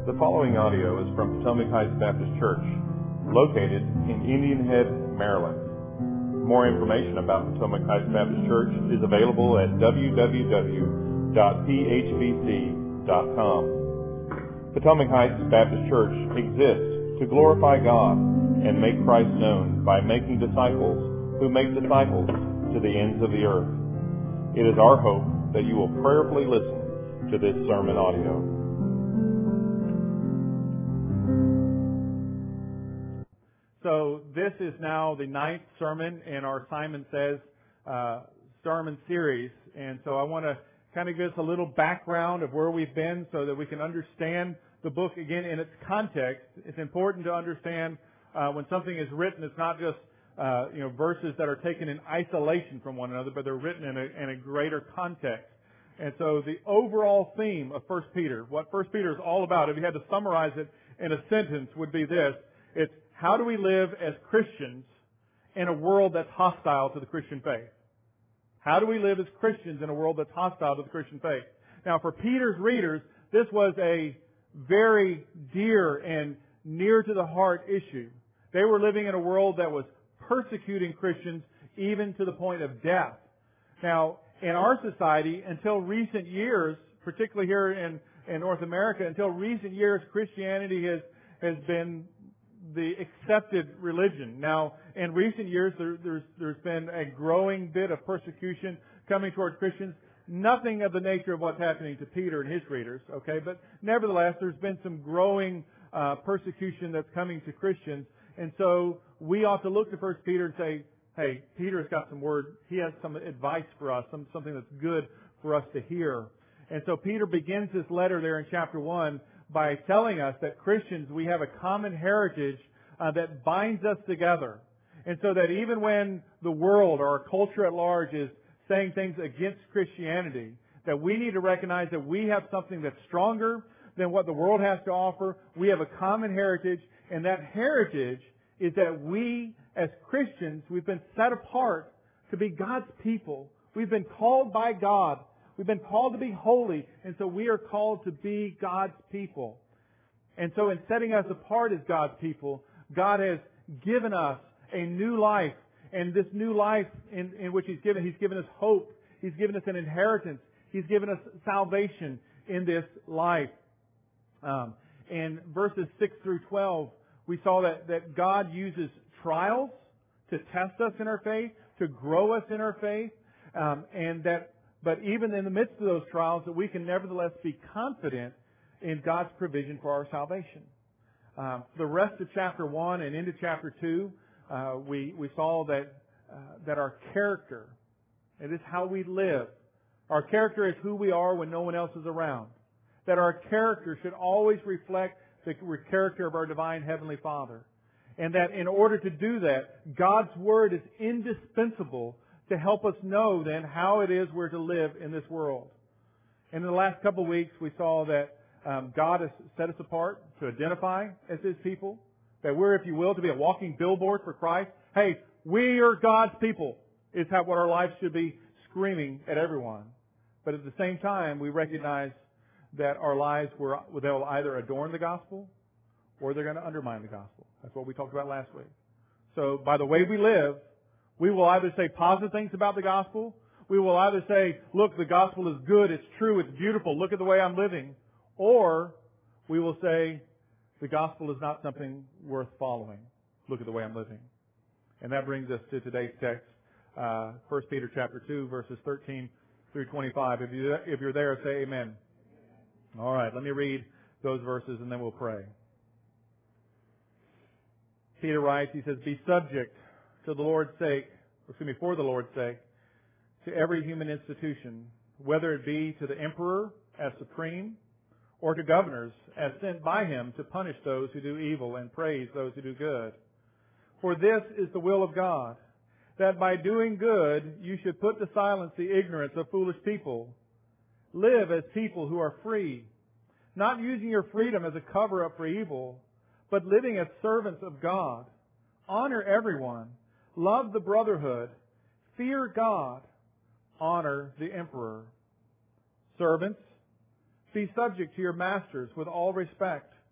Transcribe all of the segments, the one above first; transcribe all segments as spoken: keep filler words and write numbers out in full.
The following audio is from Potomac Heights Baptist Church, located in Indian Head, Maryland. More information about Potomac Heights Baptist Church is available at w w w dot p h b c dot com. Potomac Heights Baptist Church exists to glorify God and make Christ known by making disciples who make disciples to the ends of the earth. It is our hope that you will prayerfully listen to this sermon audio. So this is now the ninth sermon in our Simon Says uh, sermon series. And so I want to kind of give us a little background of where we've been so that we can understand the book again in its context. It's important to understand uh, when something is written, it's not just uh, you know verses that are taken in isolation from one another, but they're written in a, in a greater context. And so the overall theme of First Peter, what First Peter is all about, if you had to summarize it in a sentence, would be this. It's how do we live as Christians in a world that's hostile to the Christian faith? How do we live as Christians in a world that's hostile to the Christian faith? Now, for Peter's readers, this was a very dear and near to the heart issue. They were living in a world that was persecuting Christians even to the point of death. Now, in our society, until recent years, particularly here in, in North America, until recent years, Christianity has, has been the accepted religion. Now, in recent years, there, there's, there's been a growing bit of persecution coming toward Christians. Nothing of the nature of what's happening to Peter and his readers, okay? But nevertheless, there's been some growing uh, persecution that's coming to Christians. And so we ought to look to First Peter and say, hey, Peter has got some word. He has some advice for us, some, something that's good for us to hear. And so Peter begins this letter there in chapter one by telling us that Christians, we have a common heritage uh, that binds us together. And so that even when the world or our culture at large is saying things against Christianity, that we need to recognize that we have something that's stronger than what the world has to offer. We have a common heritage, and that heritage is that we as Christians, we've been set apart to be God's people. We've been called by God. We've been called to be holy, and so we are called to be God's people. And so in setting us apart as God's people, God has given us a new life. And this new life in, in which He's given, He's given us hope. He's given us an inheritance. He's given us salvation in this life. Um, in verses six through twelve, we saw that, that God uses trials to test us in our faith, to grow us in our faith, um, and that But even in the midst of those trials, that we can nevertheless be confident in God's provision for our salvation. Um, the rest of chapter one and into chapter two, uh, we we saw that uh, that our character, it is how we live. Our character is who we are when no one else is around. That our character should always reflect the character of our divine Heavenly Father. And that in order to do that, God's Word is indispensable to help us know then how it is we're to live in this world. And in the last couple of weeks, we saw that um, God has set us apart to identify as His people. That we're, if you will, to be a walking billboard for Christ. Hey, we are God's people is how what our lives should be screaming at everyone. But at the same time, we recognize that our lives will they'll either adorn the gospel or they're going to undermine the gospel. That's what we talked about last week. So by the way we live, we will either say positive things about the gospel. We will either say, look, the gospel is good, it's true, it's beautiful, look at the way I'm living. Or we will say, the gospel is not something worth following. Look at the way I'm living. And that brings us to today's text, uh, First Peter chapter two, verses thirteen through twenty-five. If, you, if you're there, say amen. All right, let me read those verses and then we'll pray. Peter writes, he says, be subject to the Lord's sake, excuse me, for the Lord's sake, to every human institution, whether it be to the emperor as supreme, or to governors as sent by him to punish those who do evil and praise those who do good. For this is the will of God, that by doing good you should put to silence the ignorance of foolish people. Live as people who are free, not using your freedom as a cover-up for evil, but living as servants of God. Honor everyone. Love the brotherhood. Fear God. Honor the emperor. Servants, be subject to your masters with all respect,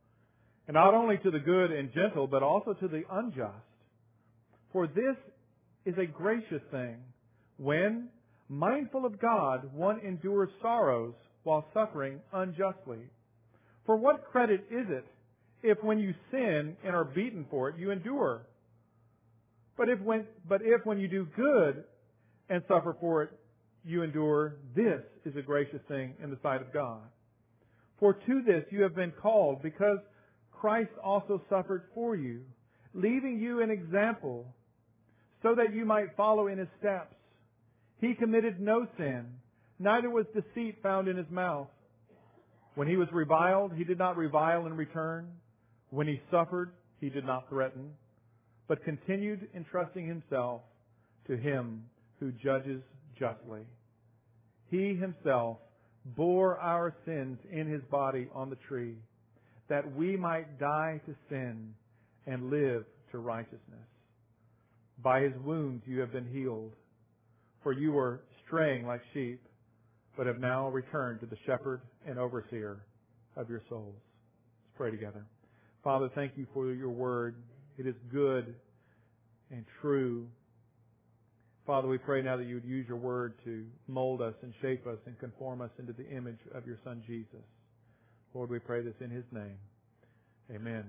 and not only to the good and gentle, but also to the unjust. For this is a gracious thing, when, mindful of God, one endures sorrows while suffering unjustly. For what credit is it if when you sin and are beaten for it, you endure? But if when, but if when you do good and suffer for it, you endure, this is a gracious thing in the sight of God. For to this you have been called, because Christ also suffered for you, leaving you an example, so that you might follow in His steps. He committed no sin, neither was deceit found in His mouth. When He was reviled, He did not revile in return. When He suffered, He did not threaten, but continued entrusting Himself to Him who judges justly. He Himself bore our sins in His body on the tree, that we might die to sin and live to righteousness. By His wounds you have been healed, for you were straying like sheep, but have now returned to the shepherd and overseer of your souls. Let's pray together. Father, thank you for your word. It is good and true. Father, we pray now that you would use your word to mold us and shape us and conform us into the image of your Son, Jesus. Lord, we pray this in His name. Amen.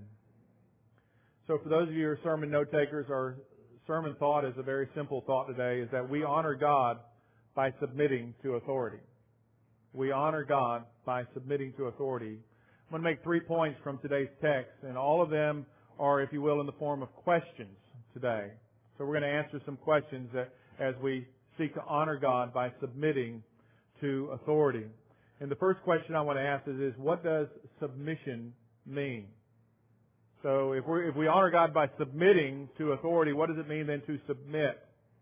So for those of you who are sermon note takers, our sermon thought is a very simple thought today, is that we honor God by submitting to authority. We honor God by submitting to authority. I'm going to make three points from today's text, and all of them are, if you will, in the form of questions today. So we're going to answer some questions that, as we seek to honor God by submitting to authority. And the first question I want to ask is, is what does submission mean? So if we if we honor God by submitting to authority, what does it mean then to submit?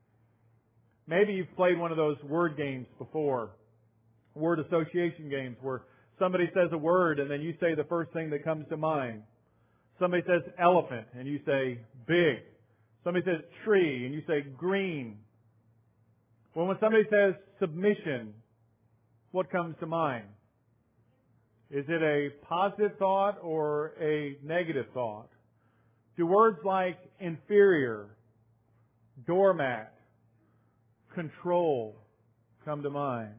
Maybe you've played one of those word games before, word association games, where somebody says a word and then you say the first thing that comes to mind. Somebody says elephant and you say big. Somebody says tree and you say green. Well, when somebody says submission, what comes to mind? Is it a positive thought or a negative thought? Do words like inferior, doormat, control come to mind?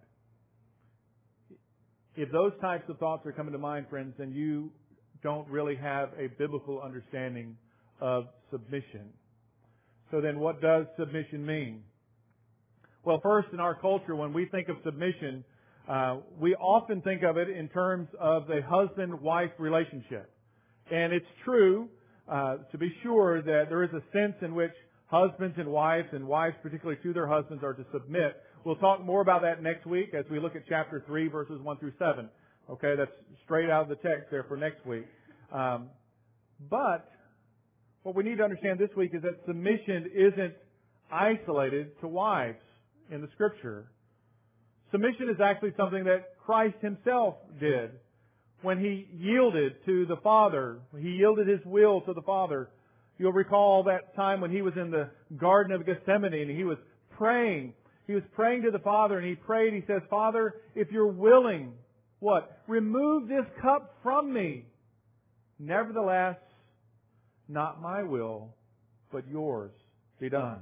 If those types of thoughts are coming to mind, friends, then you don't really have a biblical understanding of submission. So then what does submission mean? Well, first, in our culture, when we think of submission, uh, we often think of it in terms of a husband-wife relationship. And it's true, uh, to be sure, that there is a sense in which husbands and wives, and wives particularly to their husbands, are to submit. We'll talk more about that next week as we look at chapter three, verses one through seven. Okay, that's straight out of the text there for next week. Um, but what we need to understand this week is that submission isn't isolated to wives in the Scripture. Submission is actually something that Christ Himself did when He yielded to the Father. He yielded His will to the Father. You'll recall that time when He was in the Garden of Gethsemane and He was praying. He was praying to the Father, and He prayed, He says, Father, if You're willing, what? Remove this cup from me. Nevertheless, not my will, but Yours be done.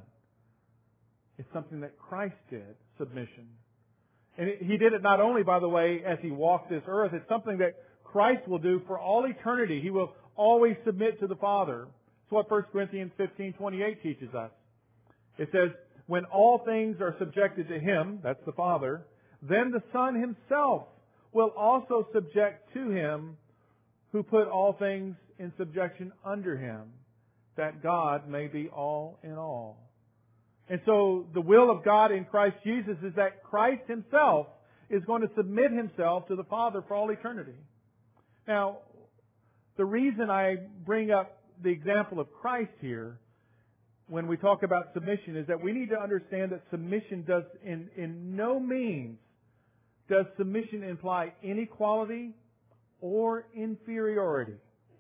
It's something that Christ did, submission. And He did it not only, by the way, as He walked this earth. It's something that Christ will do for all eternity. He will always submit to the Father. It's what First Corinthians fifteen twenty-eight teaches us. It says, when all things are subjected to Him, that's the Father, then the Son Himself will also subject to Him who put all things in subjection under Him, that God may be all in all. And so the will of God in Christ Jesus is that Christ Himself is going to submit Himself to the Father for all eternity. Now, the reason I bring up the example of Christ here when we talk about submission is that we need to understand that submission does in, in no means does submission imply inequality or inferiority.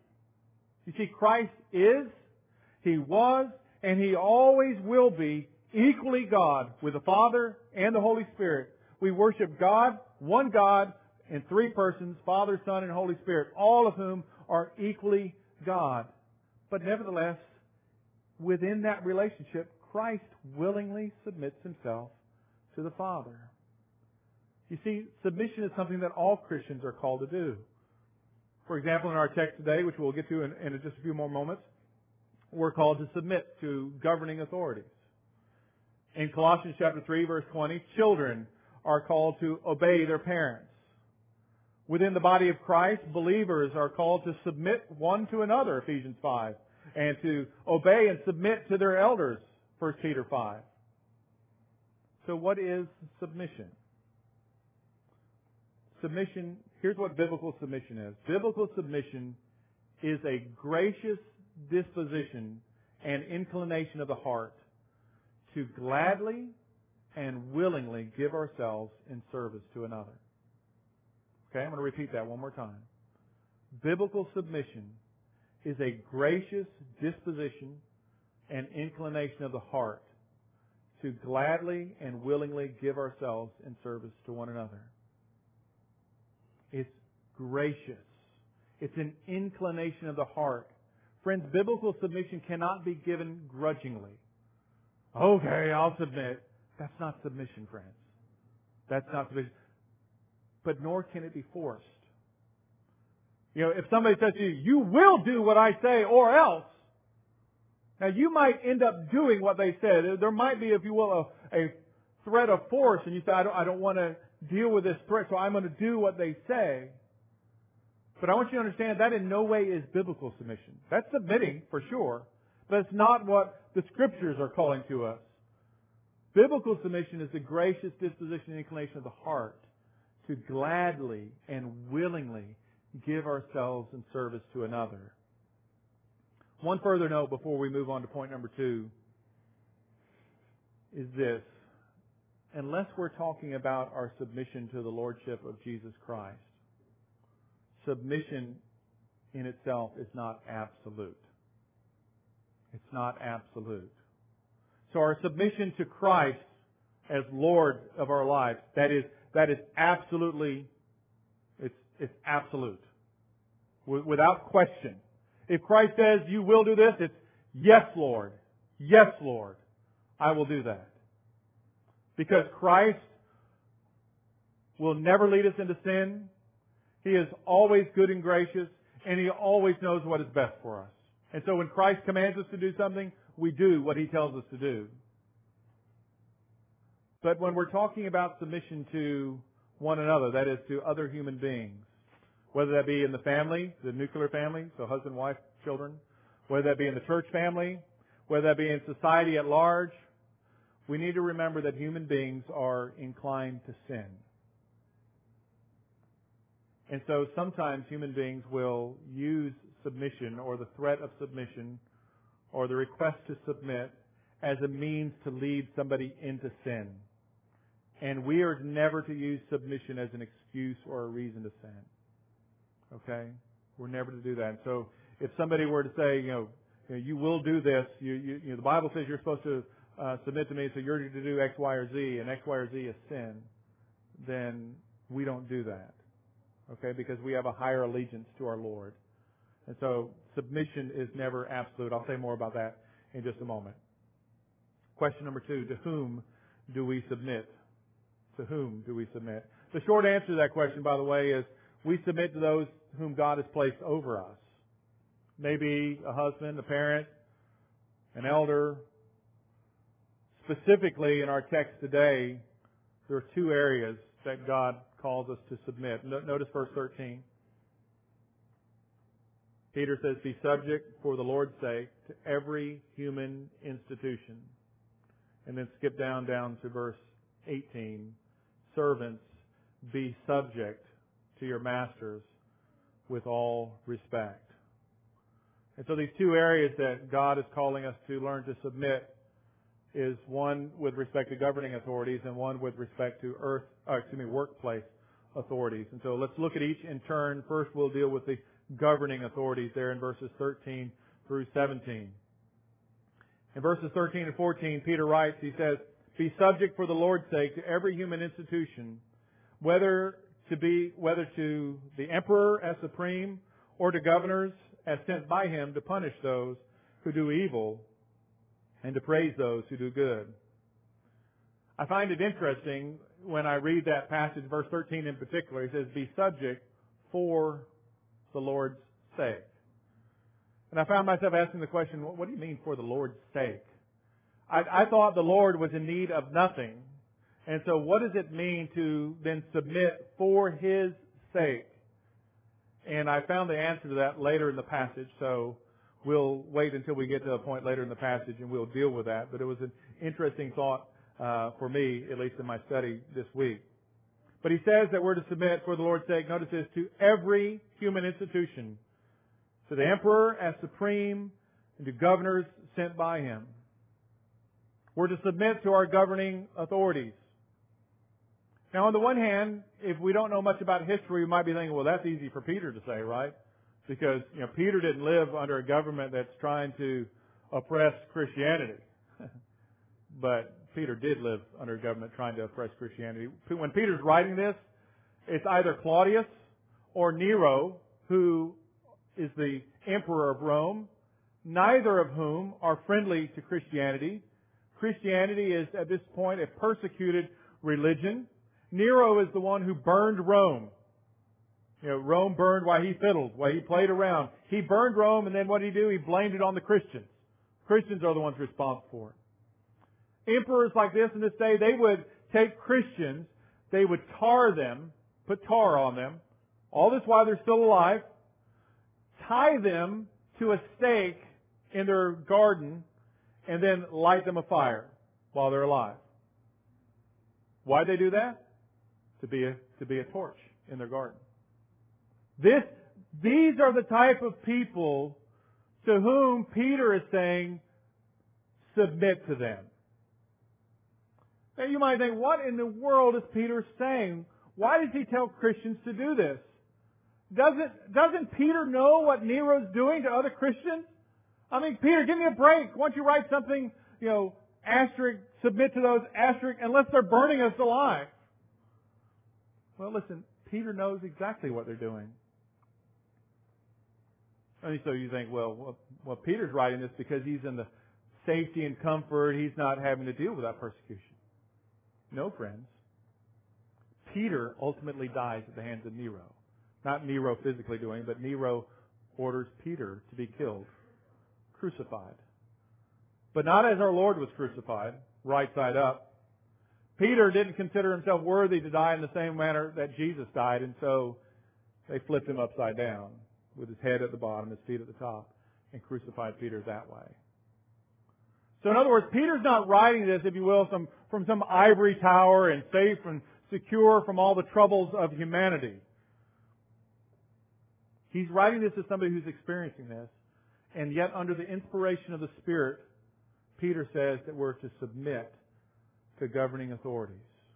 You see, Christ is, He was, and He always will be equally God with the Father and the Holy Spirit. We worship God, one God, in three persons, Father, Son, and Holy Spirit, all of whom are equally God. But nevertheless, within that relationship, Christ willingly submits Himself to the Father. You see, submission is something that all Christians are called to do. For example, in our text today, which we'll get to in, in just a few more moments, we're called to submit to governing authorities. In Colossians chapter three, verse twenty, children are called to obey their parents. Within the body of Christ, believers are called to submit one to another, Ephesians five, and to obey and submit to their elders, First Peter five. So what is submission? Submission, here's what biblical submission is. Biblical submission is a gracious disposition and inclination of the heart to gladly and willingly give ourselves in service to another. Okay, I'm going to repeat that one more time. Biblical submission is a gracious disposition and inclination of the heart to gladly and willingly give ourselves in service to one another. It's gracious. It's an inclination of the heart. Friends, biblical submission cannot be given grudgingly. Okay, I'll submit. That's not submission, friends. That's not submission. But nor can it be forced. You know, if somebody says to you, you will do what I say or else, now you might end up doing what they said. There might be, if you will, a, a threat of force, and you say, I don't, I don't want to deal with this threat, so I'm going to do what they say. But I want you to understand that in no way is biblical submission. That's submitting, for sure, but it's not what the Scriptures are calling to us. Biblical submission is the gracious disposition and inclination of the heart to gladly and willingly give ourselves in service to another. One further note before we move on to point number two is this. Unless we're talking about our submission to the Lordship of Jesus Christ, submission in itself is not absolute. It's not absolute. So our submission to Christ as Lord of our lives, that is, that is absolutely, it's, it's absolute. Without question. If Christ says, you will do this, it's, yes, Lord. Yes, Lord. I will do that. Because Christ will never lead us into sin. He is always good and gracious, and He always knows what is best for us. And so when Christ commands us to do something, we do what He tells us to do. But when we're talking about submission to one another, that is to other human beings, whether that be in the family, the nuclear family, so husband, wife, children, whether that be in the church family, whether that be in society at large, we need to remember that human beings are inclined to sin. And so sometimes human beings will use submission or the threat of submission or the request to submit as a means to lead somebody into sin. And we are never to use submission as an excuse or a reason to sin. Okay? We're never to do that. And so if somebody were to say, you know, you, know, you will do this, you, you, you know, the Bible says you're supposed to uh, submit to me, so you're to do X, Y, or Z, and X, Y, or Z is sin, then we don't do that. Okay? Because we have a higher allegiance to our Lord. And so submission is never absolute. I'll say more about that in just a moment. Question number two, to whom do we submit? To whom do we submit? The short answer to that question, by the way, is we submit to those whom God has placed over us. Maybe a husband, a parent, an elder. Specifically in our text today, there are two areas that God calls us to submit. Notice verse thirteen. Peter says, be subject for the Lord's sake to every human institution. And then skip down, down to verse eighteen. Servants, be subject to your masters with all respect. And so these two areas that God is calling us to learn to submit is one with respect to governing authorities and one with respect to earth, uh, excuse me, workplace authorities. And so let's look at each in turn. First, we'll deal with the governing authorities there in verses thirteen through seventeen. In verses thirteen and fourteen, Peter writes, he says, be subject for the Lord's sake to every human institution, whether to be, whether to the emperor as supreme, or to governors as sent by Him to punish those who do evil and to praise those who do good. I find it interesting when I read that passage, verse thirteen in particular. It says, be subject for the Lord's sake. And I found myself asking the question, what do you mean for the Lord's sake? I, I thought the Lord was in need of nothing. And so what does it mean to then submit for His sake? And I found the answer to that later in the passage, so we'll wait until we get to a point later in the passage and we'll deal with that. But it was an interesting thought uh, for me, at least in my study this week. But he says that we're to submit for the Lord's sake, notice this, to every human institution, to the emperor as supreme, and to governors sent by him. We're to submit to our governing authorities. Now, on the one hand, if we don't know much about history, we might be thinking, well, that's easy for Peter to say, right? Because, you know, Peter didn't live under a government that's trying to oppress Christianity. But Peter did live under a government trying to oppress Christianity. When Peter's writing this, it's either Claudius or Nero, who is the emperor of Rome, neither of whom are friendly to Christianity. Christianity is, at this point, a persecuted religion. Nero is the one who burned Rome. You know, Rome burned while he fiddled, while he played around. He burned Rome, and then what did he do? He blamed it on the Christians. Christians are the ones responsible for it. Emperors like this in this day, they would take Christians, they would tar them, put tar on them, all this while they're still alive, tie them to a stake in their garden, and then light them afire while they're alive. Why'd they do that? To be a, to be a torch in their garden. This, these are the type of people to whom Peter is saying, submit to them. Now you might think, what in the world is Peter saying? Why does he tell Christians to do this? Doesn't, doesn't Peter know what Nero's doing to other Christians? I mean, Peter, give me a break. Why don't you write something, you know, asterisk, submit to those asterisk, unless they're burning us alive. Well, listen, Peter knows exactly what they're doing. And so you think, well, well, well, Peter's writing this because he's in the safety and comfort. He's not having to deal with that persecution. No, friends. Peter ultimately dies at the hands of Nero. Not Nero physically doing, but Nero orders Peter to be killed, crucified. But not as our Lord was crucified, right side up. Peter didn't consider himself worthy to die in the same manner that Jesus died, and so they flipped him upside down with his head at the bottom, his feet at the top, and crucified Peter that way. So in other words, Peter's not writing this, if you will, some, from some ivory tower and safe and secure from all the troubles of humanity. He's writing this as somebody who's experiencing this, and yet under the inspiration of the Spirit, Peter says that we're to submit to governing authorities.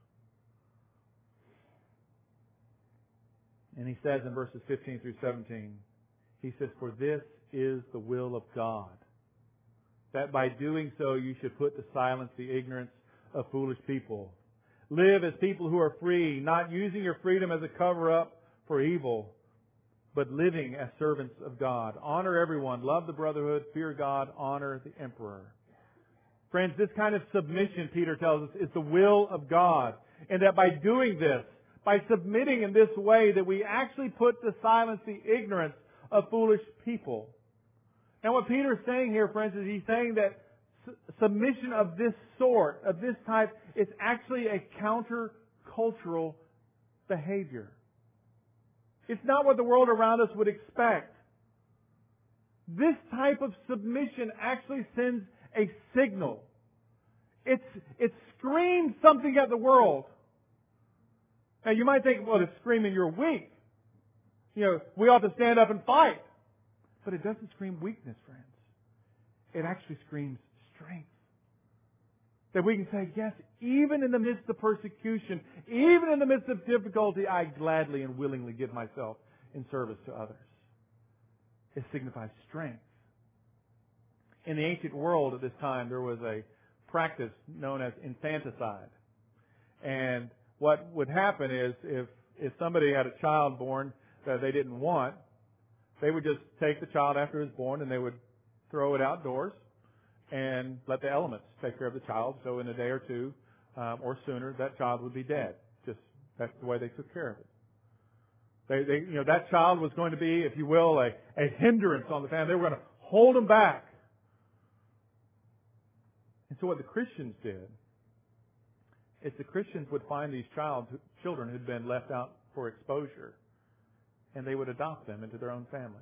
And he says in verses fifteen through seventeen, he says, for this is the will of God, that by doing so you should put to silence the ignorance of foolish people. Live as people who are free, not using your freedom as a cover-up for evil, but living as servants of God. Honor everyone, love the brotherhood, fear God, honor the emperor. Friends, this kind of submission, Peter tells us, is the will of God. And that by doing this, by submitting in this way, that we actually put to silence the ignorance of foolish people. And what Peter's saying here, friends, is he's saying that submission of this sort, of this type, is actually a counter-cultural behavior. It's not what the world around us would expect. This type of submission actually sends a signal. It's, it screams something at the world. Now you might think, well, it's screaming you're weak. You know, we ought to stand up and fight. But it doesn't scream weakness, friends. It actually screams strength. That we can say, yes, even in the midst of persecution, even in the midst of difficulty, I gladly and willingly give myself in service to others. It signifies strength. In the ancient world at this time, there was a practice known as infanticide. And what would happen is if, if somebody had a child born that they didn't want, They would just take the child after it was born and they would throw it outdoors and let the elements take care of the child. So in a day or two um, or sooner, that child would be dead. Just that's the way they took care of it. They, they, you know, that child was going to be, if you will, a, a hindrance on the family. They were going to hold them back. And so what the Christians did is the Christians would find these child, children who'd been left out for exposure, and they would adopt them into their own families.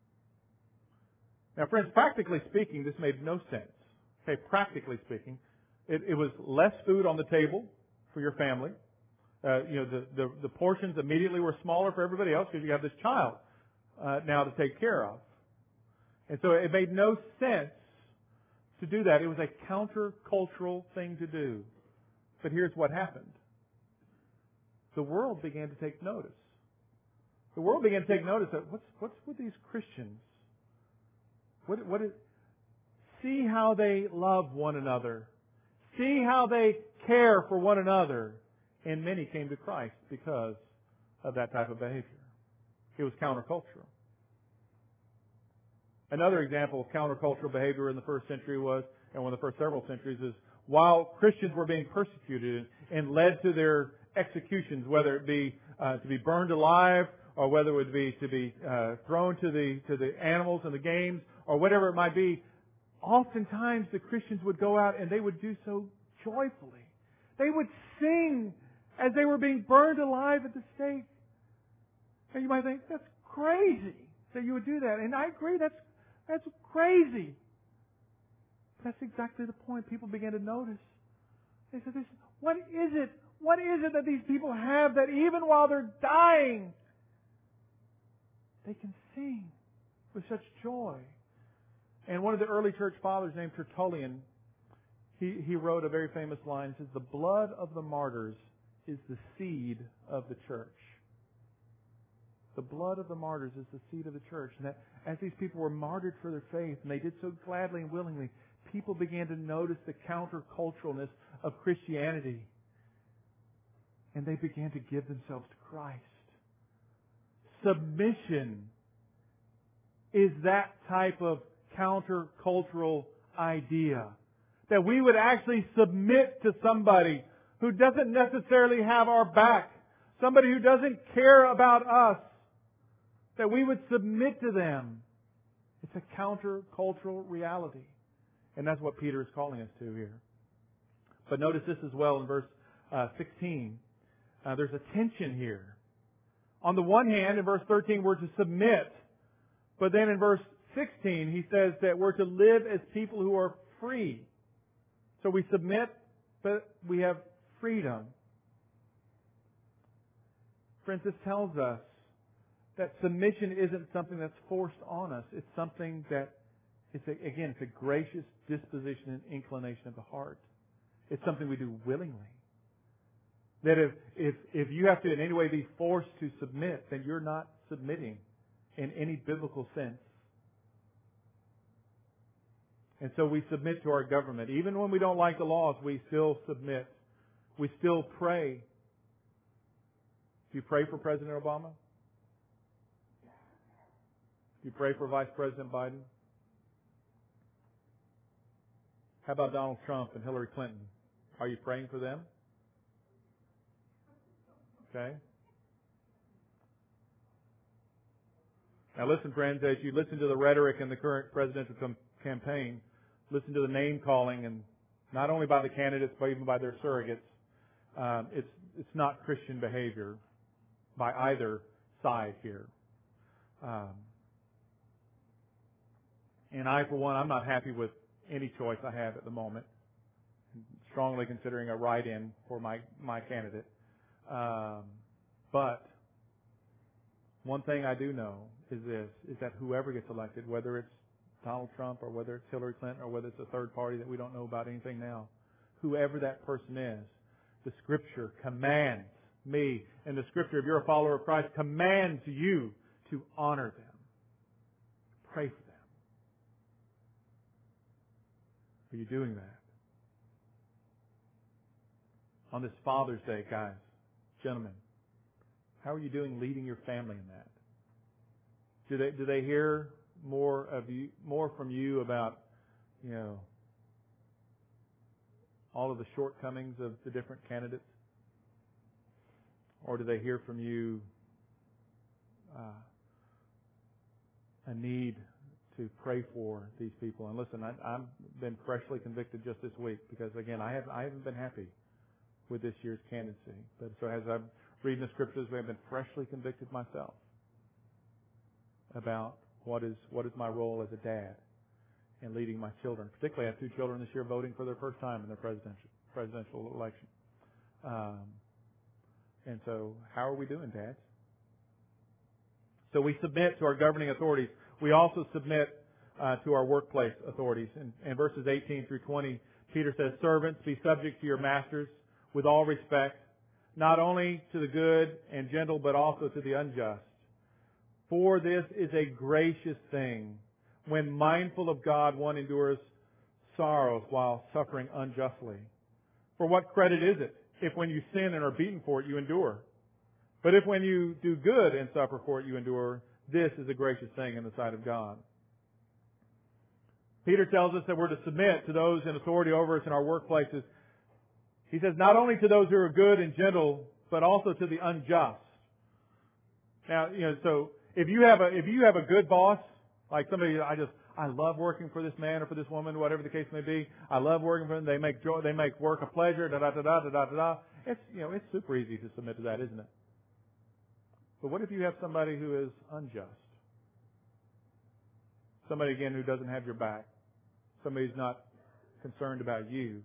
Now, friends, practically speaking, this made no sense. Okay, practically speaking, it, it was less food on the table for your family. Uh, you know, the, the, the portions immediately were smaller for everybody else because you have this child uh, now to take care of. And so it made no sense to do that. It was a countercultural thing to do. But here's what happened. The world began to take notice. The world began to take notice that what's, what's with these Christians? What, what is, see how they love one another. See how they care for one another. And many came to Christ because of that type of behavior. It was countercultural. Another example of countercultural behavior in the first century was, and one of the first several centuries, is while Christians were being persecuted and led to their executions, whether it be uh, to be burned alive or whether it would be to be uh, thrown to the to the animals and the games or whatever it might be, oftentimes the Christians would go out and they would do so joyfully. They would sing as they were being burned alive at the stake. And you might think, that's crazy that you would do that. And I agree, that's that's crazy. That's exactly the point. People began to notice. They said, this, what is it? What is it that these people have that even while they're dying, they can sing with such joy? And one of the early church fathers named Tertullian, he, he wrote a very famous line. He says, the blood of the martyrs is the seed of the church. The blood of the martyrs is the seed of the church. And that as these people were martyred for their faith, and they did so gladly and willingly, people began to notice the counterculturalness of Christianity. And they began to give themselves to Christ. Submission is that type of countercultural idea. That we would actually submit to somebody who doesn't necessarily have our back. Somebody who doesn't care about us. That we would submit to them. It's a countercultural reality. And that's what Peter is calling us to here. But notice this as well in verse uh, sixteen. Uh, there's a tension here. On the one hand, in verse thirteen, we're to submit. But then in verse sixteen, he says that we're to live as people who are free. So we submit, but we have freedom. Friends, this tells us that submission isn't something that's forced on us. It's something that, it's a, again, it's a gracious disposition and inclination of the heart. It's something we do willingly. That if, if, if you have to in any way be forced to submit, then you're not submitting in any biblical sense. And so we submit to our government. Even when we don't like the laws, we still submit. We still pray. Do you pray for President Obama? Do you pray for Vice President Biden? How about Donald Trump and Hillary Clinton? Are you praying for them? Okay. Now listen, friends, as you listen to the rhetoric in the current presidential com- campaign, listen to the name calling, and not only by the candidates, but even by their surrogates, um, it's it's not Christian behavior by either side here. Um, and I, for one, I'm not happy with any choice I have at the moment. I'm strongly considering a write-in for my, my candidate. Um, but one thing I do know is this, is that whoever gets elected, whether it's Donald Trump or whether it's Hillary Clinton or whether it's a third party that we don't know about anything now, whoever that person is, the Scripture commands me, and the Scripture, if you're a follower of Christ, commands you to honor them. Pray for them. Are you doing that? On this Father's Day, guys, gentlemen, how are you doing leading your family in that? Do they do they hear more of you, more from you about, you know, all of the shortcomings of the different candidates? Or do they hear from you uh, a need to pray for these people? And listen, I, I've been freshly convicted just this week because, again, I have I haven't been happy with this year's candidacy. But so as I'm reading the scriptures, I have been freshly convicted myself about what is what is my role as a dad in leading my children. Particularly, I have two children this year voting for their first time in their presidential presidential election. Um, and so, how are we doing, dads? So we submit to our governing authorities. We also submit uh, to our workplace authorities. In, in verses eighteen through twenty, Peter says, "Servants, be subject to your masters with all respect, not only to the good and gentle, but also to the unjust. For this is a gracious thing. When mindful of God, one endures sorrows while suffering unjustly. For what credit is it if when you sin and are beaten for it, you endure? But if when you do good and suffer for it, you endure, this is a gracious thing in the sight of God." Peter tells us that we're to submit to those in authority over us in our workplaces. He says not only to those who are good and gentle, but also to the unjust. Now, you know, so if you have a if you have a good boss, like somebody, I just I love working for this man or for this woman, whatever the case may be. I love working for them. They make joy, they make work a pleasure. Da da da da da da da. It's you know it's super easy to submit to that, isn't it? But what if you have somebody who is unjust? Somebody again who doesn't have your back. Somebody who's not concerned about you.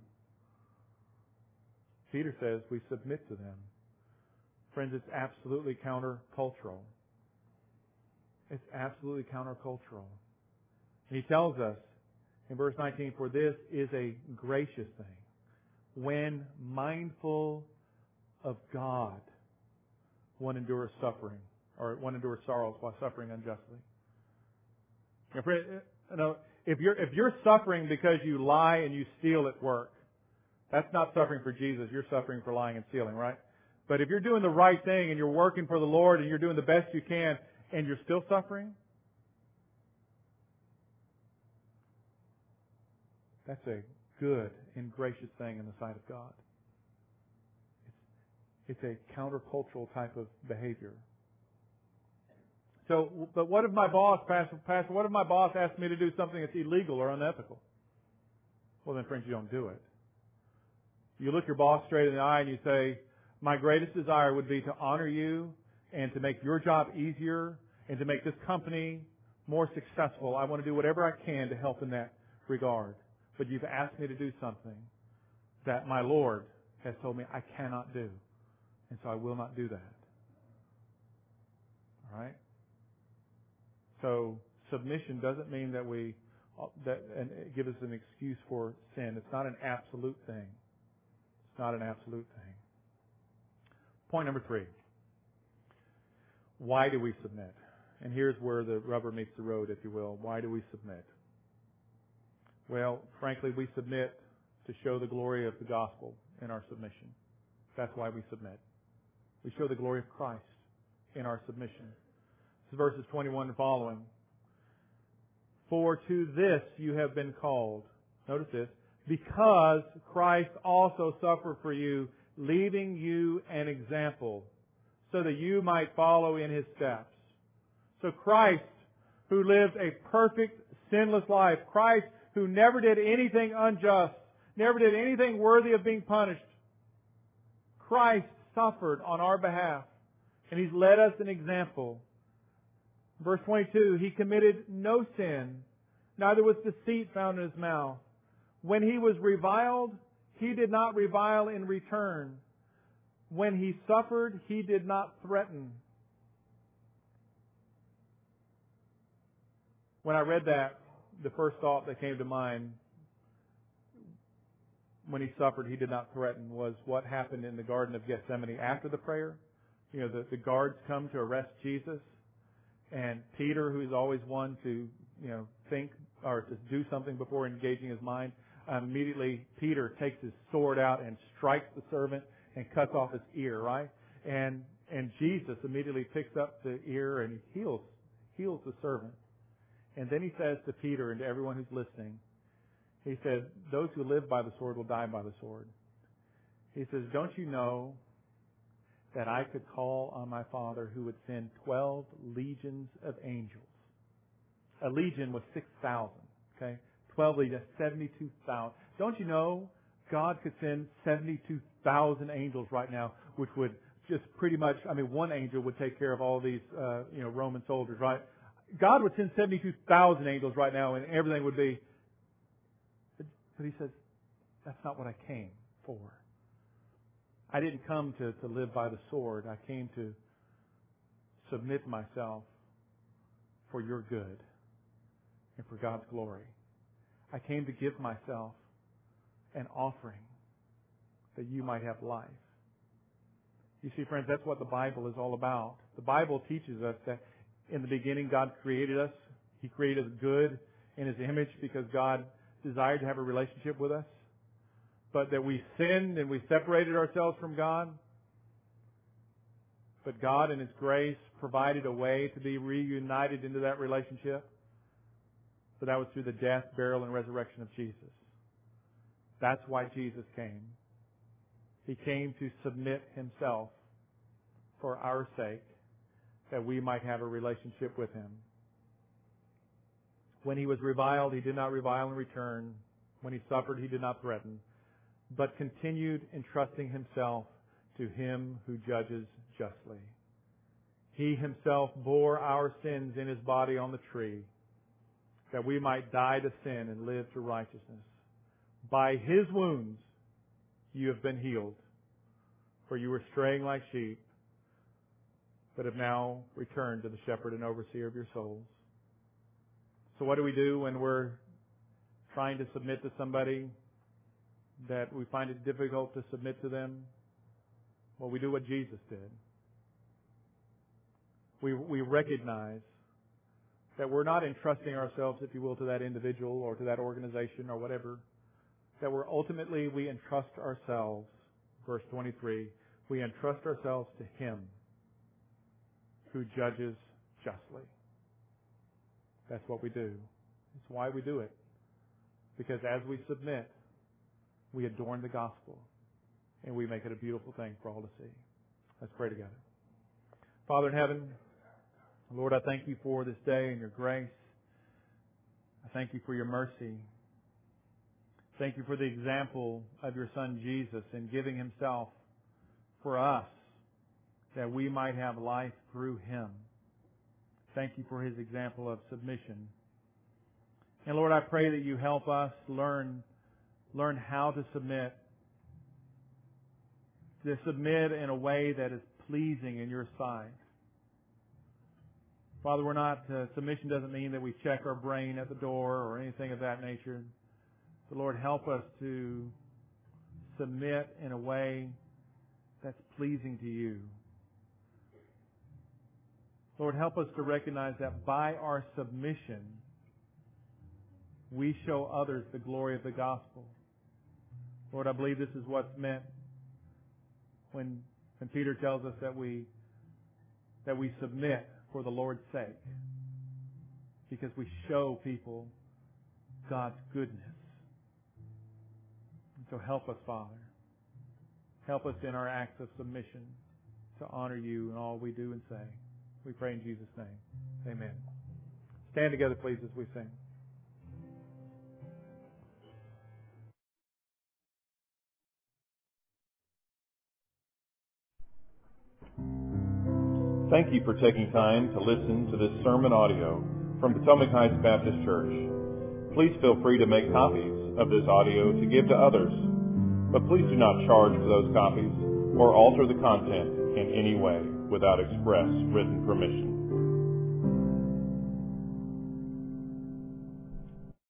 Peter says we submit to them. Friends, it's absolutely countercultural. It's absolutely countercultural. And he tells us in verse nineteen, "For this is a gracious thing, when mindful of God, one endures suffering, or one endures sorrows while suffering unjustly." Now, friend, you know, if you're if you're suffering because you lie and you steal at work, that's not suffering for Jesus. You're suffering for lying and stealing, right? But if you're doing the right thing and you're working for the Lord and you're doing the best you can and you're still suffering, that's a good and gracious thing in the sight of God. It's, it's a countercultural type of behavior. So, but what if my boss, Pastor, Pastor, what if my boss asks me to do something that's illegal or unethical? Well, then, friends, you don't do it. You look your boss straight in the eye and you say, "My greatest desire would be to honor you and to make your job easier and to make this company more successful. I want to do whatever I can to help in that regard. But you've asked me to do something that my Lord has told me I cannot do. And so I will not do that." All right? So submission doesn't mean that we that and it gives us an excuse for sin. It's not an absolute thing. It's not an absolute thing. Point number three. Why do we submit? And here's where the rubber meets the road, if you will. Why do we submit? Well, frankly, we submit to show the glory of the gospel in our submission. That's why we submit. We show the glory of Christ in our submission. This is verses twenty-one and following. "For to this you have been called." Notice this. "Because Christ also suffered for you, leaving you an example, so that you might follow in His steps." So Christ, who lived a perfect, sinless life, Christ, who never did anything unjust, never did anything worthy of being punished, Christ suffered on our behalf, and He's led us an example. Verse twenty-two, "He committed no sin, neither was deceit found in His mouth. When He was reviled, He did not revile in return. When He suffered, He did not threaten." When I read that, the first thought that came to mind, when He suffered, He did not threaten, was what happened in the Garden of Gethsemane after the prayer. You know, the, the guards come to arrest Jesus, and Peter, who's always one to, you know, think or to do something before engaging his mind, um, immediately Peter takes his sword out and strikes the servant and cuts off his ear, right? And and Jesus immediately picks up the ear and he heals heals the servant. And then he says to Peter and to everyone who's listening, he said, those who live by the sword will die by the sword. He says, don't you know that I could call on my Father who would send twelve legions of angels? A legion was six thousand, okay? twelve legions, seventy-two thousand. Don't you know God could send seventy-two thousand angels right now, which would just pretty much, I mean, one angel would take care of all these, uh, you know, Roman soldiers, right? God would send seventy-two thousand angels right now and everything would be, but, but he says, that's not what I came for. I didn't come to, to live by the sword. I came to submit myself for your good and for God's glory. I came to give myself an offering that you might have life. You see, friends, that's what the Bible is all about. The Bible teaches us that in the beginning God created us. He created us good in His image because God desired to have a relationship with us. But that we sinned and we separated ourselves from God. But God in His grace provided a way to be reunited into that relationship. But that was through the death, burial, and resurrection of Jesus. That's why Jesus came. He came to submit Himself for our sake, that we might have a relationship with Him. When He was reviled, He did not revile in return. When He suffered, He did not threaten, but continued entrusting Himself to Him who judges justly. He Himself bore our sins in His body on the tree, that we might die to sin and live to righteousness. By His wounds you have been healed, for you were straying like sheep, but have now returned to the shepherd and overseer of your souls. So what do we do when we're trying to submit to somebody that we find it difficult to submit to them? Well, we do what Jesus did. We, we recognize that we're not entrusting ourselves, if you will, to that individual or to that organization or whatever. That we're ultimately, we entrust ourselves, verse twenty-three, we entrust ourselves to Him who judges justly. That's what we do. It's why we do it. Because as we submit, we adorn the gospel and we make it a beautiful thing for all to see. Let's pray together. Father in heaven, Lord, I thank You for this day and Your grace. I thank You for Your mercy. Thank You for the example of Your Son Jesus in giving Himself for us that we might have life through Him. Thank You for His example of submission. And Lord, I pray that You help us learn, learn how to submit. To submit in a way that is pleasing in Your sight. Father, we're not, uh, submission doesn't mean that we check our brain at the door or anything of that nature. But Lord, help us to submit in a way that's pleasing to You. Lord, help us to recognize that by our submission, we show others the glory of the gospel. Lord, I believe this is what's meant when, when Peter tells us that we, that we submit for the Lord's sake. Because we show people God's goodness. And so help us, Father. Help us in our acts of submission to honor You in all we do and say. We pray in Jesus' name. Amen. Stand together, please, as we sing. Thank you for taking time to listen to this sermon audio from Potomac Heights Baptist Church. Please feel free to make copies of this audio to give to others, but please do not charge for those copies or alter the content in any way without express written permission.